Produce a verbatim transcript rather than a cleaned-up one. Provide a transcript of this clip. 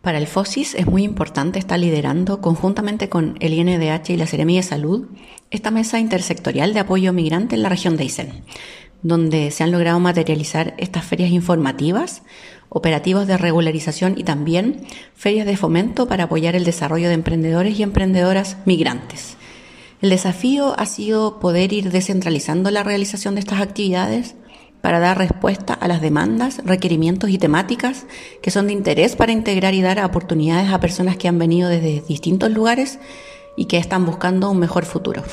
Para el FOSIS es muy importante estar liderando, conjuntamente con el I N D H y la Seremía de Salud, esta mesa intersectorial de apoyo migrante en la región de Aysén, donde se han logrado materializar estas ferias informativas, operativos de regularización y también ferias de fomento para apoyar el desarrollo de emprendedores y emprendedoras migrantes. El desafío ha sido poder ir descentralizando la realización de estas actividades para dar respuesta a las demandas, requerimientos y temáticas que son de interés para integrar y dar oportunidades a personas que han venido desde distintos lugares y que están buscando un mejor futuro.